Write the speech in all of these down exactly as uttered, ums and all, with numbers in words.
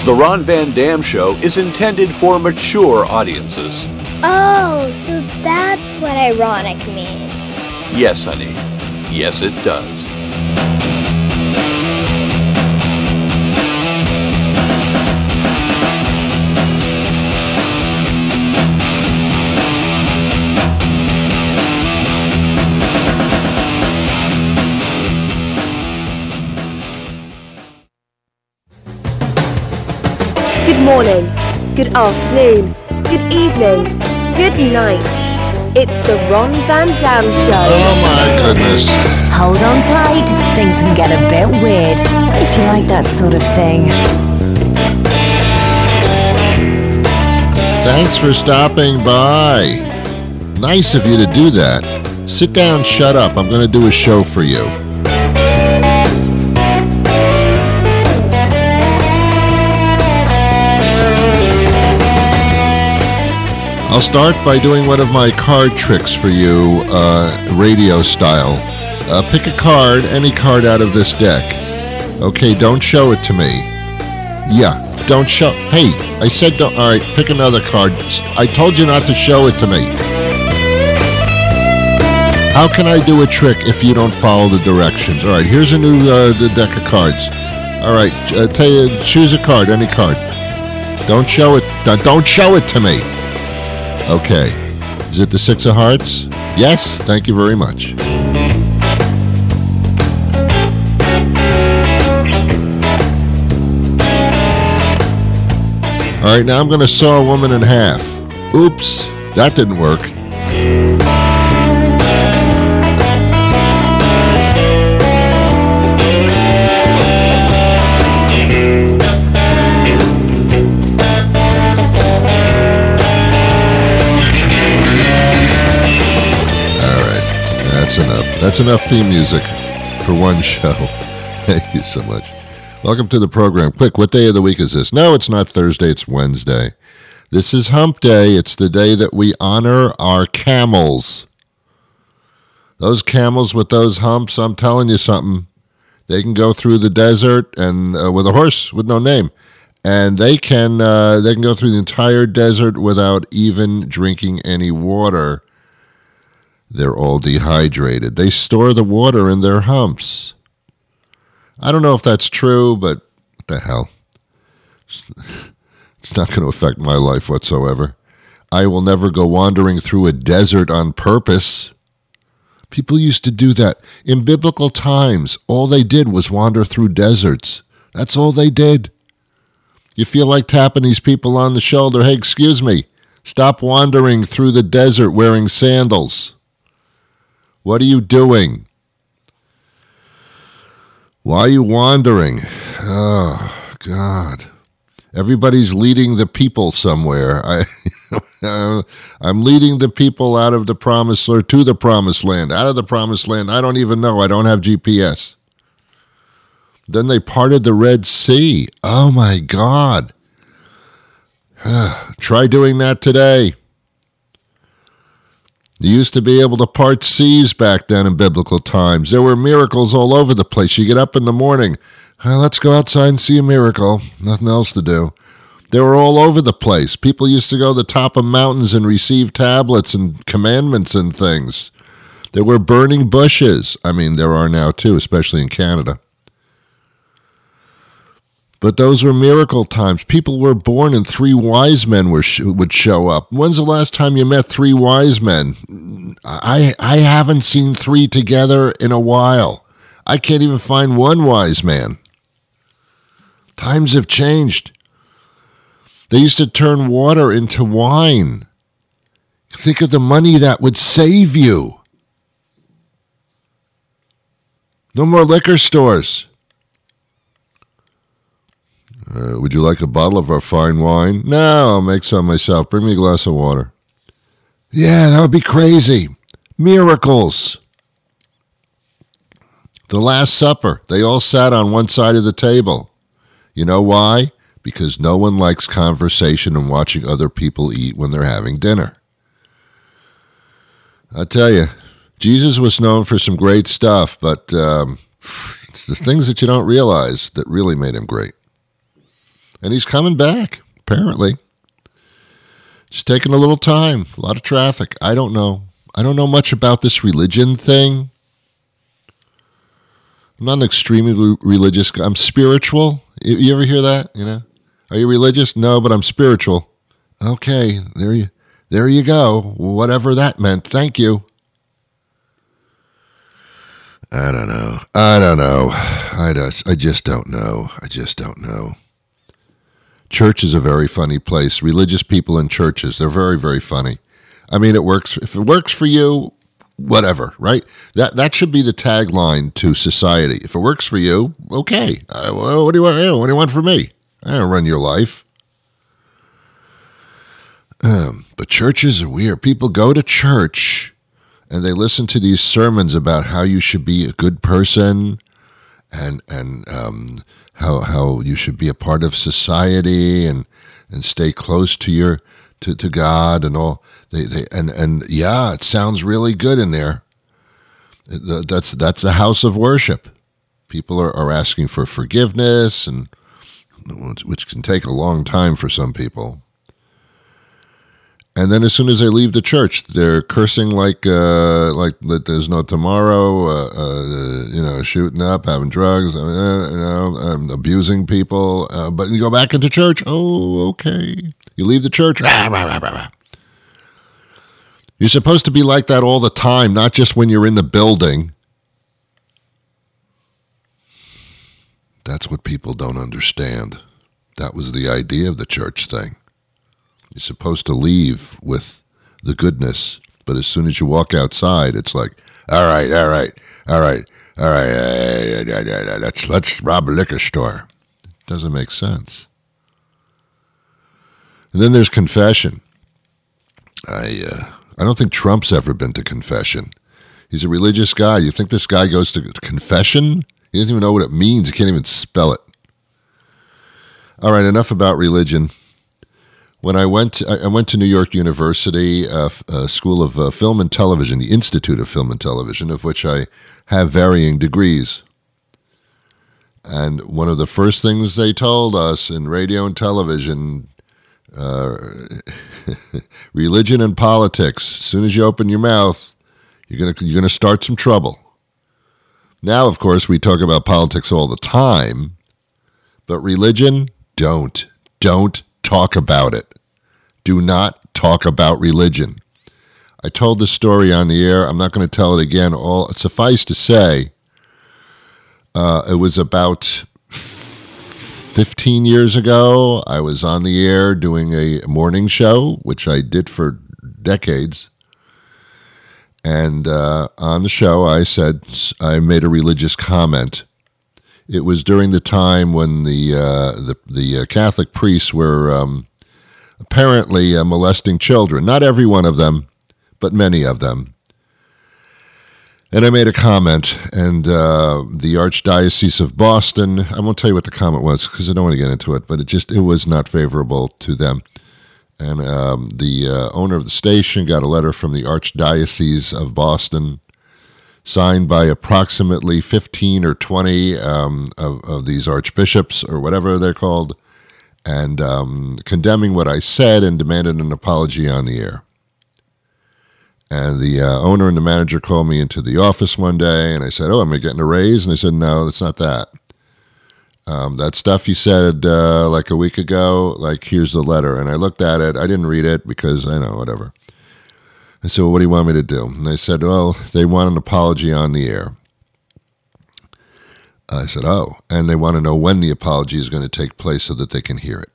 The Ron Van Dam Show is intended for mature audiences. Oh, so that's what ironic means. Yes, honey. Yes, it does. Good morning, good afternoon, good evening, good night. It's the Ron Van Dam Show. Oh my goodness. Hold on tight, things can get a bit weird, if you like that sort of thing. Thanks for stopping by. Nice of you to do that. Sit down, shut up. I'm going to do a show for you. I'll start by doing one of my card tricks for you, uh, radio style. Uh, pick a card, any card out of this deck. Okay, don't show it to me. Yeah, don't show... Hey, I said don't... All right, pick another card. I told you not to show it to me. How can I do a trick if you don't follow the directions? All right, here's a new uh, deck of cards. All right, uh, tell you, choose a card, any card. Don't show it... Don't show it to me. Okay. Is it the Six of Hearts? Yes? Thank you very much. All right, now I'm going to saw a woman in half. Oops, that didn't work. That's enough. That's enough theme music for one show. Thank you so much. Welcome to the program. Quick, what day of the week is this? No, it's not Thursday. It's Wednesday. This is Hump Day. It's the day that we honor our camels. Those camels with those humps, I'm telling you something. They can go through the desert and uh, with a horse with no name. And they can uh, they can go through the entire desert without even drinking any water. They're all dehydrated. They store the water in their humps. I don't know if that's true, but what the hell? It's not going to affect my life whatsoever. I will never go wandering through a desert on purpose. People used to do that. In biblical times, all they did was wander through deserts. That's all they did. You feel like tapping these people on the shoulder, hey, excuse me, stop wandering through the desert wearing sandals. What are you doing? Why are you wandering? Oh, God. Everybody's leading the people somewhere. I, I'm leading the people out of the promised, or to the promised land. Out of the promised land, I don't even know. I don't have G P S. Then they parted the Red Sea. Oh, my God. Try doing that today. You used to be able to part seas back then in biblical times. There were miracles all over the place. You get up in the morning, oh, let's go outside and see a miracle. Nothing else to do. They were all over the place. People used to go to the top of mountains and receive tablets and commandments and things. There were burning bushes. I mean, there are now too, especially in Canada. But those were miracle times. People were born and three wise men were sh- would show up. When's the last time you met three wise men? I I haven't seen three together in a while. I can't even find one wise man. Times have changed. They used to turn water into wine. Think of the money that would save you. No more liquor stores. Uh, would you like a bottle of our fine wine? No, I'll make some myself. Bring me a glass of water. Yeah, that would be crazy. Miracles. The Last Supper. They all sat on one side of the table. You know why? Because no one likes conversation and watching other people eat when they're having dinner. I tell you, Jesus was known for some great stuff, but um, it's the things that you don't realize that really made him great. And he's coming back, apparently. Just taking a little time, a lot of traffic. I don't know. I don't know much about this religion thing. I'm not an extremely religious guy. I'm spiritual. You, you ever hear that? You know, are you religious? No, but I'm spiritual. Okay, there you, there you go. Whatever that meant. Thank you. I don't know. I don't know. I don't. I just don't know. I just don't know. Church is a very funny place. Religious people in churches, they're very, very funny. I mean, it works. If it works for you, whatever, right? That that should be the tagline to society. If it works for you, okay. Uh, well, what do you want? What do you want from me? I don't run your life. Um, but churches are weird. People go to church and they listen to these sermons about how you should be a good person and and um, how how you should be a part of society and and stay close to your to, to God and all. They they and and yeah, it sounds really good in there. That's that's the house of worship. People are, are asking for forgiveness, and which can take a long time for some people. And then as soon as they leave the church, they're cursing like uh, like that there's no tomorrow, uh, uh, you know, shooting up, having drugs, uh, you know, um, abusing people. Uh, but you go back into church, oh, okay. You leave the church, rah, rah, rah, rah. You're supposed to be like that all the time, not just when you're in the building. That's what people don't understand. That was the idea of the church thing. You're supposed to leave with the goodness, but as soon as you walk outside, it's like, all right, all right, all right, all right, uh, let's let's rob a liquor store. It doesn't make sense. And then there's confession. I uh, I don't think Trump's ever been to confession. He's a religious guy. You think this guy goes to confession? He doesn't even know what it means. He can't even spell it. All right, enough about religion. When I went, I went to New York University, uh, uh, School of uh, Film and Television, the Institute of Film and Television, of which I have varying degrees. And one of the first things they told us in radio and television, uh, religion and politics. As soon as you open your mouth, you're gonna you're gonna start some trouble. Now, of course, we talk about politics all the time, but religion, don't, don't talk about it. Do not talk about religion. I told this story on the air. I'm not going to tell it again. All suffice to say, uh, it was about fifteen years ago. I was on the air doing a morning show, which I did for decades. And uh, on the show, I said, I made a religious comment. It was during the time when the uh, the, the uh, Catholic priests were um, apparently uh, molesting children. Not every one of them, but many of them. And I made a comment, and uh, the Archdiocese of Boston, I won't tell you what the comment was because I don't want to get into it, but it just it was not favorable to them. And um, the uh, owner of the station got a letter from the Archdiocese of Boston, signed by approximately fifteen or twenty um, of, of these archbishops or whatever they're called, and um, condemning what I said and demanded an apology on the air. And the uh, owner and the manager called me into the office one day, and I said, oh, am I getting a raise? And they said, no, it's not that. Um, that stuff you said uh, like a week ago, like, here's the letter. And I looked at it. I didn't read it because, I know, whatever. I said, well, what do you want me to do? And they said, well, they want an apology on the air. I said, oh, and they want to know when the apology is going to take place so that they can hear it.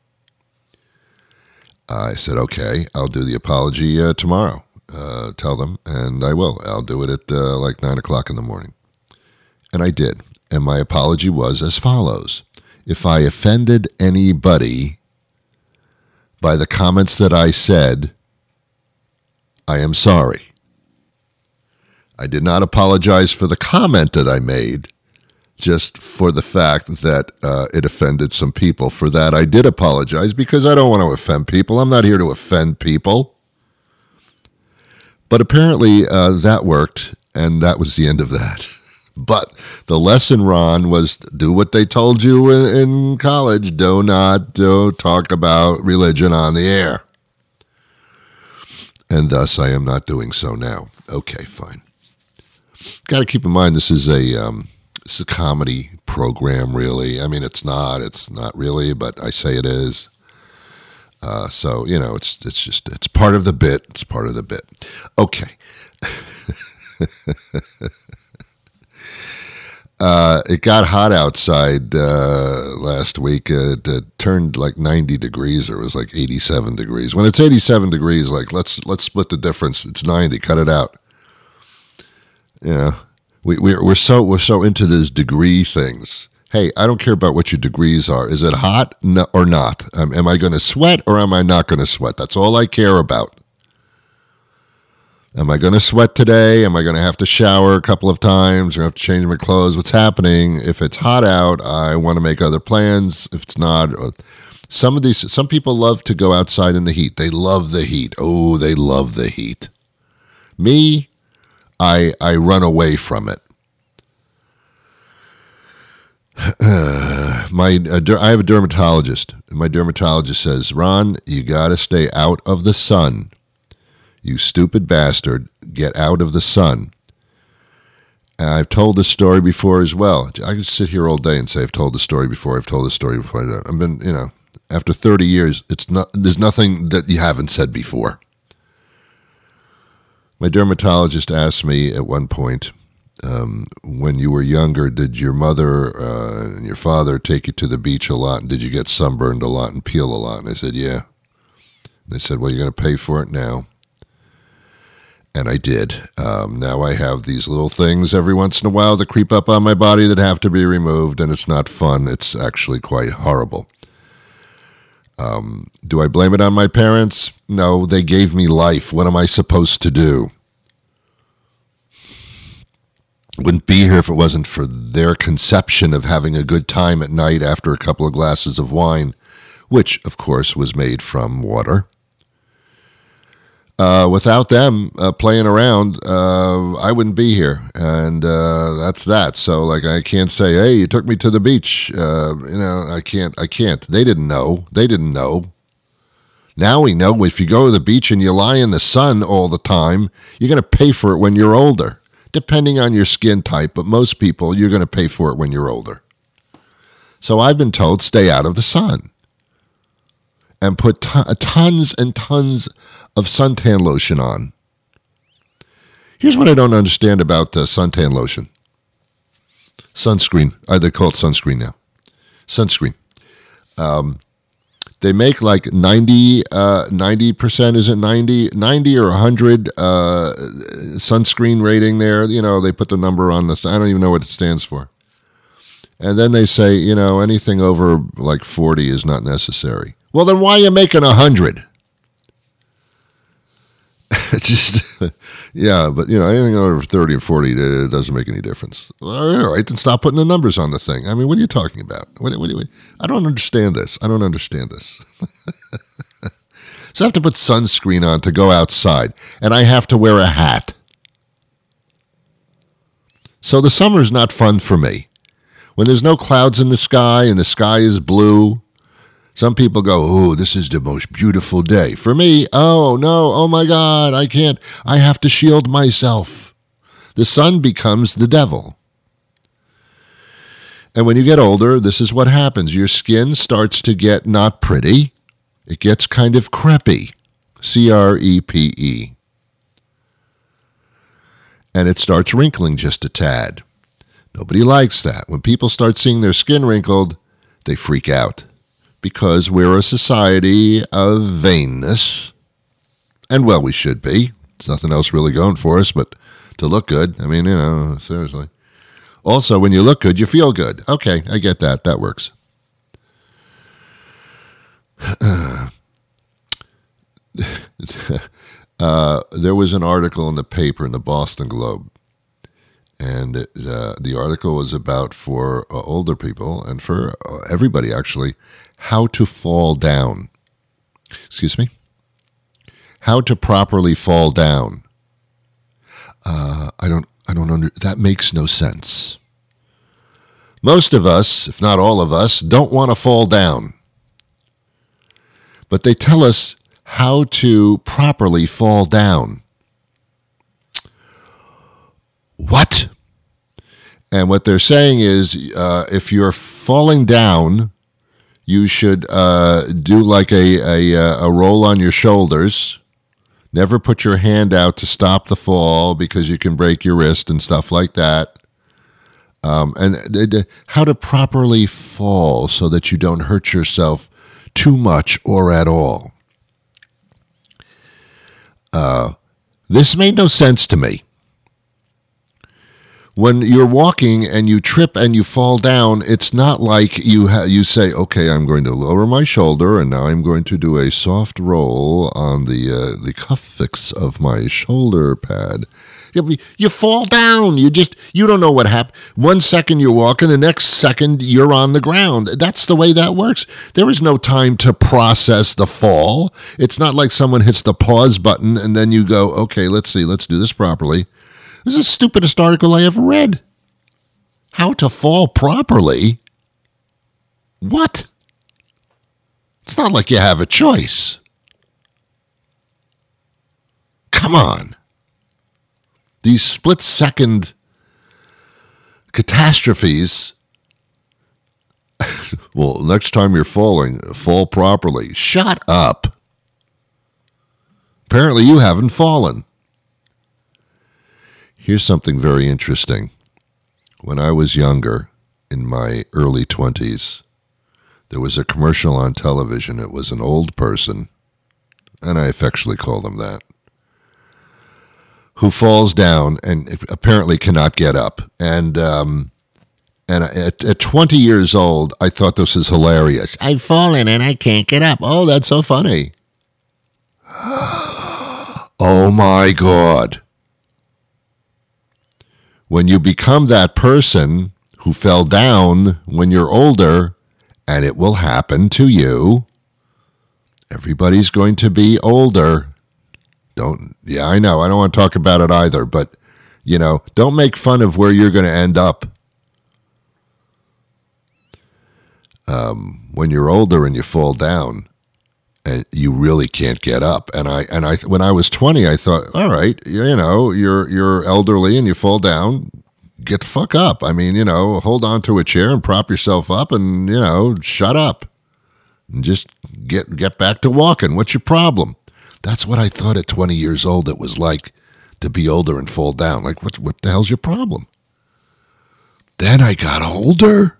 I said, okay, I'll do the apology uh, tomorrow. Uh, tell them, and I will. I'll do it at uh, like nine o'clock in the morning. And I did. And my apology was as follows. If I offended anybody by the comments that I said, I am sorry. I did not apologize for the comment that I made, just for the fact that uh, it offended some people. For that, I did apologize because I don't want to offend people. I'm not here to offend people. But apparently uh, that worked, and that was the end of that. But the lesson, Ron, was do what they told you in, in college. Do not do talk about religion on the air. And thus, I am not doing so now. Okay, fine. Got to keep in mind, this is a um, this is a comedy program, really. I mean, it's not. It's not really, but I say it is. Uh, so, you know, it's it's just, it's part of the bit. It's part of the bit. Okay. Uh, it got hot outside uh, last week. Uh, it, it turned like ninety degrees, or it was like eighty-seven degrees. When it's eighty-seven degrees, like let's let's split the difference. It's ninety. Cut it out. You know, we we're we're so we're so into these degree things. Hey, I don't care about what your degrees are. Is it hot no, or not? Um, am I going to sweat or am I not going to sweat? That's all I care about. Am I going to sweat today? Am I going to have to shower a couple of times or have to change my clothes? What's happening? If it's hot out, I want to make other plans. If it's not, some of these, some people love to go outside in the heat. They love the heat. Oh, they love the heat. Me, I I run away from it. Uh, my uh, I have a dermatologist. My dermatologist says, Ron, you got to stay out of the sun. You stupid bastard, get out of the sun. And I've told this story before as well. I could sit here all day and say I've told the story before, I've told the story before. I've been, you know, after thirty years, it's not. There's nothing that you haven't said before. My dermatologist asked me at one point, um, when you were younger, did your mother uh, and your father take you to the beach a lot? And did you get sunburned a lot and peel a lot? And I said, yeah. They said, well, you're going to pay for it now. And I did. Um, now I have these little things every once in a while that creep up on my body that have to be removed, and it's not fun. It's actually quite horrible. Um, do I blame it on my parents? No, they gave me life. What am I supposed to do? Wouldn't be here if it wasn't for their conception of having a good time at night after a couple of glasses of wine, which, of course, was made from water. Uh, without them uh, playing around, uh, I wouldn't be here, and uh, that's that. So, like, I can't say, "Hey, you took me to the beach." Uh, you know, I can't. I can't. They didn't know. They didn't know. Now we know. If you go to the beach and you lie in the sun all the time, you're going to pay for it when you're older, depending on your skin type. But most people, you're going to pay for it when you're older. So I've been told, stay out of the sun, and put t- tons and tons of suntan lotion on. Here's what I don't understand about uh, suntan lotion. Sunscreen. Uh, they call it sunscreen now. Sunscreen. Um, they make like ninety, uh, ninety percent, is it ninety, ninety or one hundred uh, sunscreen rating there. You know, they put the number on this. I don't even know what it stands for. And then they say, you know, anything over like forty is not necessary. Well, then why are you making one hundred? It's just, yeah, but, you know, anything over thirty or forty, it doesn't make any difference. All right, then stop putting the numbers on the thing. I mean, what are you talking about? What, what, what, I don't understand this. I don't understand this. So I have to put sunscreen on to go outside, and I have to wear a hat. So the summer's not fun for me. When there's no clouds in the sky and the sky is blue, some people go, oh, this is the most beautiful day. For me, oh, no, oh, my God, I can't. I have to shield myself. The sun becomes the devil. And when you get older, this is what happens. Your skin starts to get not pretty. It gets kind of crepey, C R E P E. And it starts wrinkling just a tad. Nobody likes that. When people start seeing their skin wrinkled, they freak out. Because we're a society of vainness. And, well, we should be. There's nothing else really going for us but to look good. I mean, you know, seriously. Also, when you look good, you feel good. Okay, I get that. That works. Uh, uh, there was an article in the paper, in the Boston Globe. And it, uh, the article was about, for uh, older people and for uh, everybody, actually, how to fall down. Excuse me? How to properly fall down. Uh, I don't I don't under, that makes no sense. Most of us, if not all of us, don't want to fall down. But they tell us how to properly fall down. What? And what they're saying is, uh, if you're falling down, you should uh, do like a, a a roll on your shoulders. Never put your hand out to stop the fall because you can break your wrist and stuff like that. Um, and uh, uh, how to properly fall so that you don't hurt yourself too much or at all. Uh, this made no sense to me. When you're walking and you trip and you fall down, it's not like you ha- you say, okay, I'm going to lower my shoulder and now I'm going to do a soft roll on the uh, the cuffs of my shoulder pad. You, you fall down. You just, you don't know what happened. One second you're walking, the next second you're on the ground. That's the way that works. There is no time to process the fall. It's not like someone hits the pause button and then you go, okay, let's see, let's do this properly. This is the stupidest article I ever read. How to fall properly? What? It's not like you have a choice. Come on. These split-second catastrophes. Well, next time you're falling, fall properly. Shut up. Apparently you haven't fallen. Here's something very interesting. When I was younger, in my early twenties, there was a commercial on television. It was an old person, and I affectionately call them that, who falls down and apparently cannot get up. And um, and at, at twenty years old, I thought this was hilarious. I've fallen and I can't get up. Oh, that's so funny. Oh, my God. When you become that person who fell down when you're older, and it will happen to you, everybody's going to be older. Don't, yeah, I know, I don't want to talk about it either, but, you know, don't make fun of where you're going to end up. Um, when you're older and you fall down, and you really can't get up. And I and I when I was twenty, I thought, all right, you know, you're you're elderly and you fall down, get the fuck up. I mean, you know, hold on to a chair and prop yourself up, and you know, shut up, and just get get back to walking. What's your problem? That's what I thought at twenty years old it was like to be older and fall down. Like, what what the hell's your problem? Then I got older,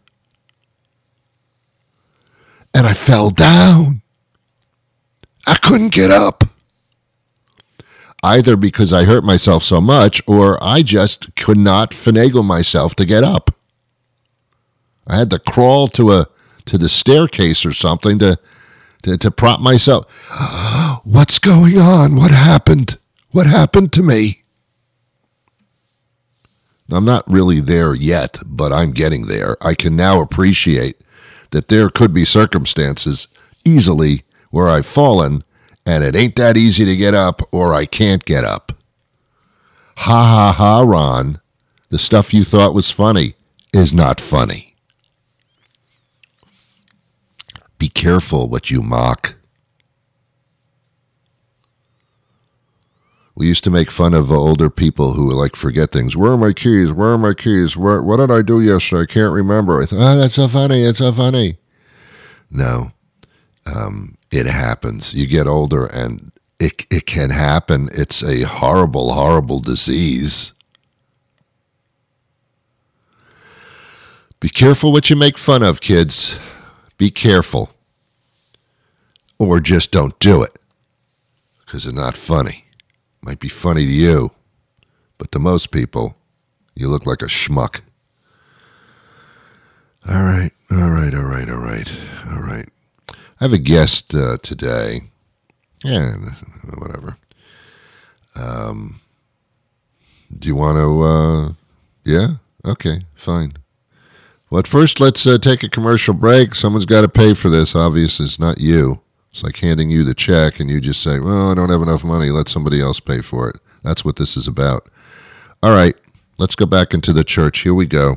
and I fell down. I couldn't get up. Either because I hurt myself so much, or I just could not finagle myself to get up. I had to crawl to a to the staircase or something to to, to prop myself. What's going on? What happened? What happened to me? I'm not really there yet, but I'm getting there. I can now appreciate that there could be circumstances easily where I've fallen, and it ain't that easy to get up, or I can't get up. Ha ha ha, Ron. The stuff you thought was funny is not funny. Be careful what you mock. We used to make fun of older people who like forget things. Where are my keys? Where are my keys? Where? What did I do yesterday? I can't remember. I thought, oh, that's so funny. It's so funny. No. Um, it happens. You get older and it it can happen. It's a horrible, horrible disease. Be careful what you make fun of, kids. Be careful. Or just don't do it. Because it's not funny. Might be funny to you. But to most people, you look like a schmuck. All right, all right, all right, all right, all right. I have a guest uh, today. Yeah, whatever. Um, do you want to, uh, yeah? Okay, fine. Well, at first, let's uh, take a commercial break. Someone's got to pay for this. Obviously, it's not you. It's like handing you the check and you just say, well, I don't have enough money. Let somebody else pay for it. That's what this is about. All right. Let's go back into the church. Here we go.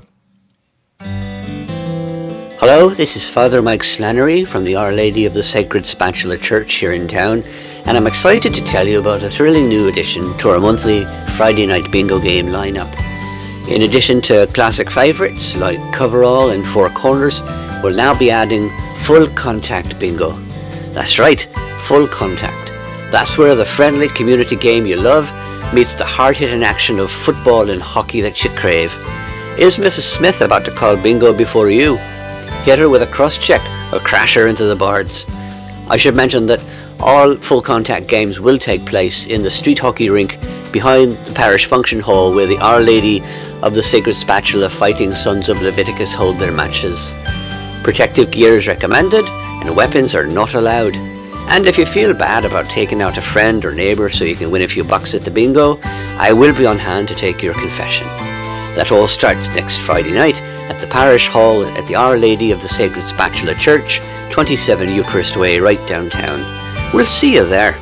Hello, this is Father Mike Slannery from the Our Lady of the Sacred Spatula Church here in town, and I'm excited to tell you about a thrilling new addition to our monthly Friday night bingo game lineup. In addition to classic favourites like Coverall and Four Corners, we'll now be adding Full Contact Bingo. That's right, Full Contact. That's where the friendly community game you love meets the hard-hitting action of football and hockey that you crave. Is Missus Smith about to call bingo before you? Hit her with a cross-check or crash her into the boards. I should mention that all full contact games will take place in the street hockey rink behind the parish function hall where the Our Lady of the Sacred Spatula Fighting Sons of Leviticus hold their matches. Protective gear is recommended and weapons are not allowed. And if you feel bad about taking out a friend or neighbour so you can win a few bucks at the bingo, I will be on hand to take your confession. That all starts next Friday night at the Parish Hall at the Our Lady of the Sacred Spatula Church, twenty-seven Eucharist Way, right downtown. We'll see you there.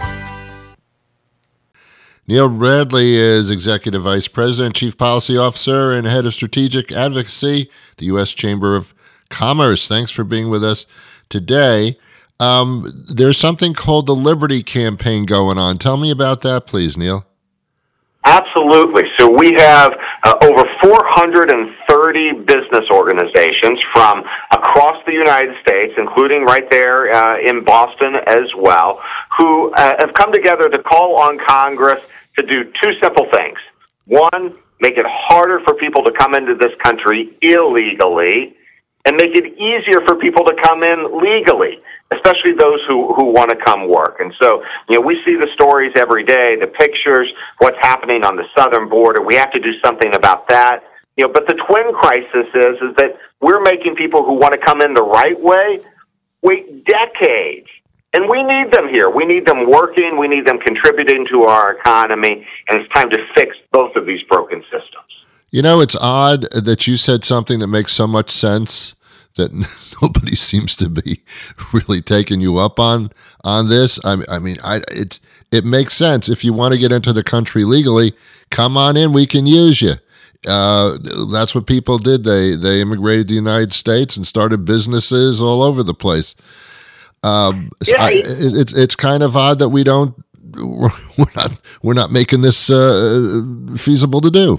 Neil Bradley is Executive Vice President, Chief Policy Officer, and Head of Strategic Advocacy, the U S Chamber of Commerce. Thanks for being with us today. Um, there's something called the Liberty Campaign going on. Tell me about that, please, Neil. Absolutely. So we have uh, over four hundred thirty business organizations from across the United States, including right there uh, in Boston as well, who uh, have come together to call on Congress to do two simple things. One, make it harder for people to come into this country illegally, and make it easier for people to come in legally, especially those who, who want to come work. And so, you know, we see the stories every day, the pictures, what's happening on the southern border. We have to do something about that. You know, but the twin crisis is, is that we're making people who want to come in the right way wait decades. And we need them here. We need them working. We need them contributing to our economy. And it's time to fix both of these broken systems. You know, it's odd that you said something that makes so much sense that nobody seems to be really taking you up on on this. I mean, I mean, I, it it makes sense. If you want to get into the country legally, come on in. We can use you. Uh, that's what people did. They they immigrated to the United States and started businesses all over the place. Um, so yeah, I, it, it's it's kind of odd that we don't we're not we're not making this uh, feasible to do.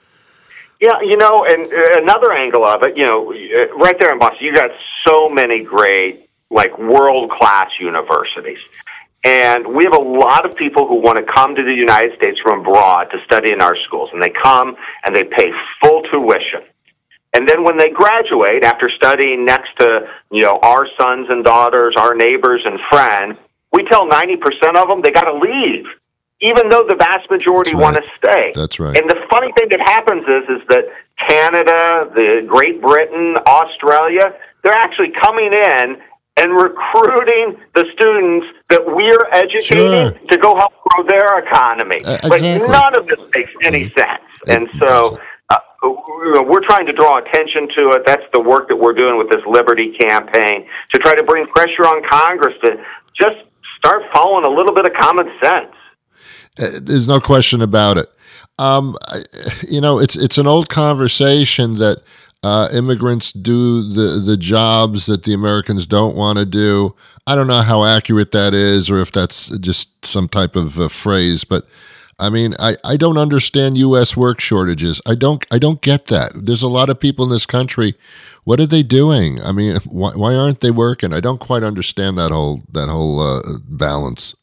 Yeah, you know, and another angle of it, you know, right there in Boston, you got so many great, like, world-class universities. And we have a lot of people who want to come to the United States from abroad to study in our schools. And they come and they pay full tuition. And then when they graduate, after studying next to, you know, our sons and daughters, our neighbors and friends, we tell ninety percent of them they got to leave, even though the vast majority right. want to stay. That's right. And the funny thing that happens is, is that Canada, the Great Britain, Australia, they're actually coming in and recruiting the students that we're educating sure. to go help grow their economy. Uh, but exactly. none of this makes any Mm-hmm. sense. And so uh, we're trying to draw attention to it. That's the work that we're doing with this Liberty campaign, to try to bring pressure on Congress to just start following a little bit of common sense. Uh, there's no question about it. Um, I, you know, it's it's an old conversation that uh, immigrants do the, the jobs that the Americans don't want to do. I don't know how accurate that is, or if that's just some type of uh, phrase, but I mean, I, I don't understand U S work shortages. I don't I don't get that. There's a lot of people in this country. What are they doing? I mean, why, why aren't they working? I don't quite understand that whole that whole uh, balance.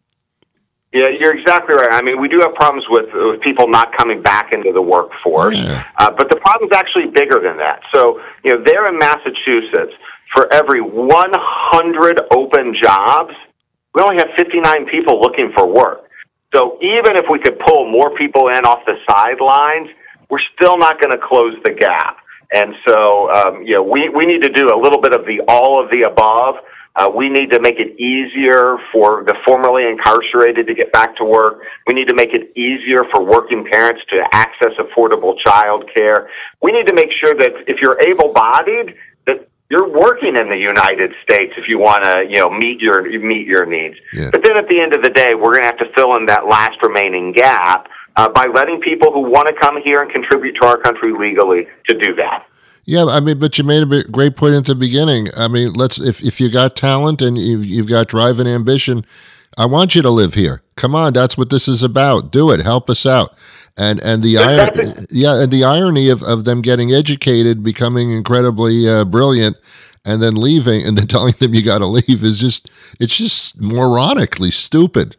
Yeah, you're exactly right. I mean, we do have problems with, with people not coming back into the workforce, Yeah. uh, but the problem's actually bigger than that. So, you know, there in Massachusetts, for every one hundred open jobs, we only have fifty-nine people looking for work. So even if we could pull more people in off the sidelines, we're still not going to close the gap. And so, um, you know, we, we need to do a little bit of the all of the above. Uh, we need to make it easier for the formerly incarcerated to get back to work. We need to make it easier for working parents to access affordable child care. We need to make sure that if you're able-bodied, that you're working in the United States if you want to, you know, meet your meet your needs. Yeah. But then at the end of the day, we're going to have to fill in that last remaining gap uh, by letting people who want to come here and contribute to our country legally to do that. Yeah, I mean, but you made a great point at the beginning. I mean, let's if, if you got talent and you've, you've got drive and ambition, I want you to live here. Come on, that's what this is about. Do it. Help us out. And and the irony, yeah, and the irony of, of them getting educated, becoming incredibly uh, brilliant, and then leaving, and then telling them you got to leave is just it's just moronically stupid.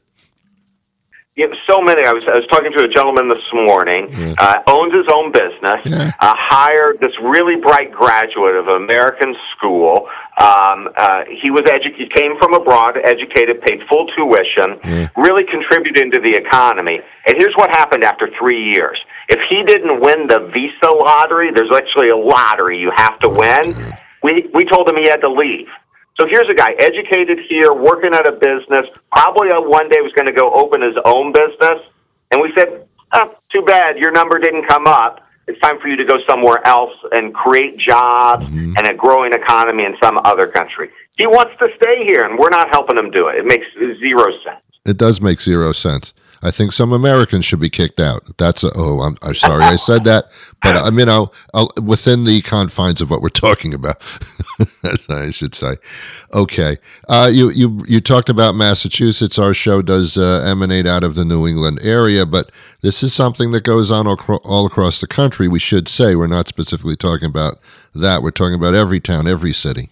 Yeah, so many. I was I was talking to a gentleman this morning, yeah. uh, owns his own business, yeah. uh, hired this really bright graduate of an American school. Um, uh, he was edu- he came from abroad, educated, paid full tuition, yeah. really contributed to the economy. And here's what happened after three years. If he didn't win the visa lottery, there's actually a lottery you have to win. Yeah. We we told him he had to leave. So here's a guy, educated here, working at a business, probably one day was going to go open his own business. And we said, oh, too bad, your number didn't come up. It's time for you to go somewhere else and create jobs mm-hmm. and a growing economy in some other country. He wants to stay here, and we're not helping him do it. It makes zero sense. It does make zero sense. I think some Americans should be kicked out. That's a, oh, I'm, I'm sorry I said that, but I mean, I'll, I'll, within the confines of what we're talking about, as I should say. Okay, uh, you you you talked about Massachusetts. Our show does uh, emanate out of the New England area, but this is something that goes on all, all across the country. We should say we're not specifically talking about that. We're talking about every town, every city.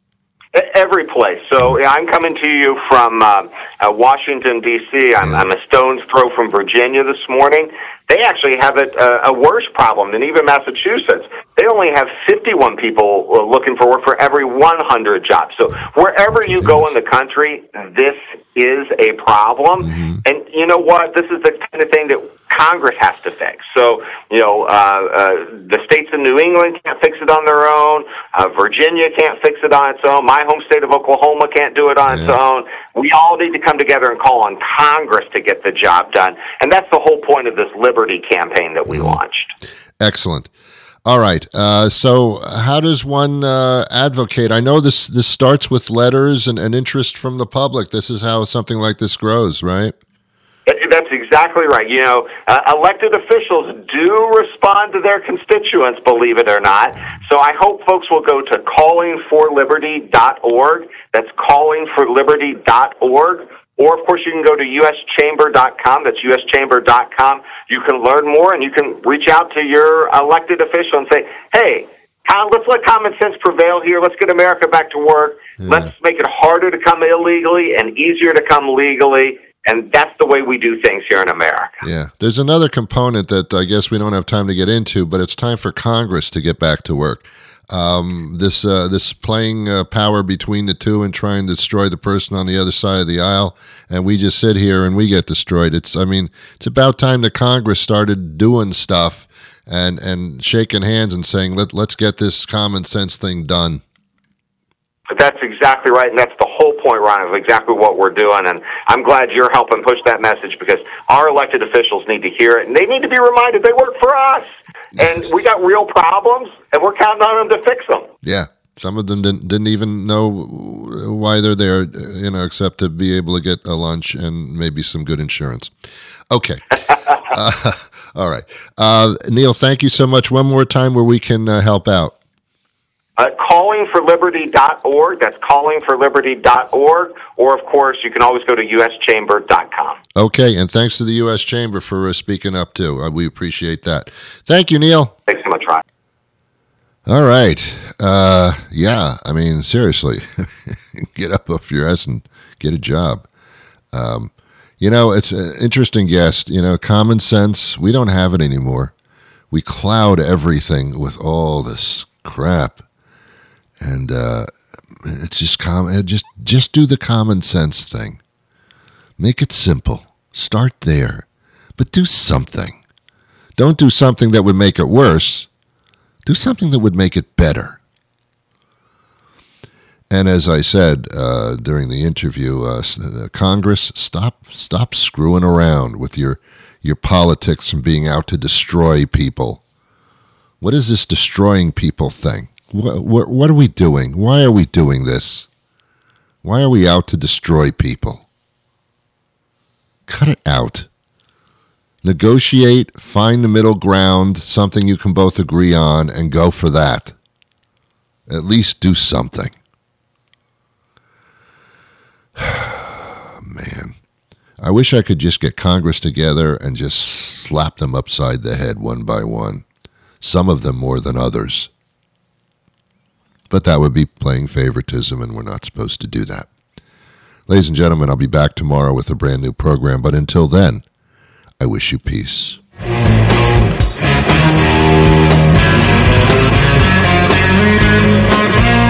Every place. So I'm coming to you from uh, uh, Washington, D C I'm, I'm a stone's throw from Virginia this morning. They actually have a, a, a worse problem than even Massachusetts. They only have fifty-one people looking for work for every one hundred jobs. So wherever you go in the country, this is a problem. Mm-hmm. And you know what? This is the kind of thing that Congress has to fix. So, you know, uh, uh, the states in New England can't fix it on their own. Uh, Virginia can't fix it on its own. My home state of Oklahoma can't do it on yeah. its own. We all need to come together and call on Congress to get the job done. And that's the whole point of this Liberty campaign that we mm-hmm. launched. Excellent. All right. Uh, so how does one uh, advocate? I know this, this starts with letters and, and interest from the public. This is how something like this grows, right? That's exactly right. You know, uh, elected officials do respond to their constituents, believe it or not. So I hope folks will go to calling for liberty dot org. That's calling for liberty dot org. Or, of course, you can go to U S chamber dot com. That's U S chamber dot com. You can learn more, and you can reach out to your elected official and say, hey, let's let common sense prevail here. Let's get America back to work. Yeah. Let's make it harder to come illegally and easier to come legally. And that's the way we do things here in America. Yeah. There's another component that I guess we don't have time to get into, but it's time for Congress to get back to work. Um, this uh, this playing uh, power between the two and trying to destroy the person on the other side of the aisle, and we just sit here and we get destroyed. It's I mean, it's about time the Congress started doing stuff and, and shaking hands and saying, Let, let's get this common sense thing done. That's exactly right, and that's the whole point, Ron, of exactly what we're doing. And I'm glad you're helping push that message because our elected officials need to hear it, and they need to be reminded they work for us. And we got real problems, and we're counting on them to fix them. Yeah, some of them didn't didn't even know why they're there, you know, except to be able to get a lunch and maybe some good insurance. Okay. uh, all right. Uh, Neil, thank you so much. One more time where we can uh, help out. Uh, calling for liberty dot org. That's calling for liberty dot org. Or, of course, you can always go to U S chamber dot com. Okay, and thanks to the U S Chamber for uh, speaking up, too. Uh, we appreciate that. Thank you, Neil. Thanks so much, Ron. All right. Uh, yeah, I mean, seriously, get up off your ass and get a job. Um, you know, it's an interesting guest. You know, common sense, we don't have it anymore. We cloud everything with all this crap. And uh, it's just com- just just do the common sense thing. Make it simple. Start there, but do something. Don't do something that would make it worse. Do something that would make it better. And as I said uh, during the interview, uh, Congress, stop stop screwing around with your your politics and being out to destroy people. What is this destroying people thing? What, what, what are we doing? Why are we doing this? Why are we out to destroy people? Cut it out. Negotiate, find the middle ground, something you can both agree on, and go for that. At least do something. Man. I wish I could just get Congress together and just slap them upside the head one by one. Some of them more than others. But that would be playing favoritism, and we're not supposed to do that. Ladies and gentlemen, I'll be back tomorrow with a brand new program. But until then, I wish you peace. Thank you.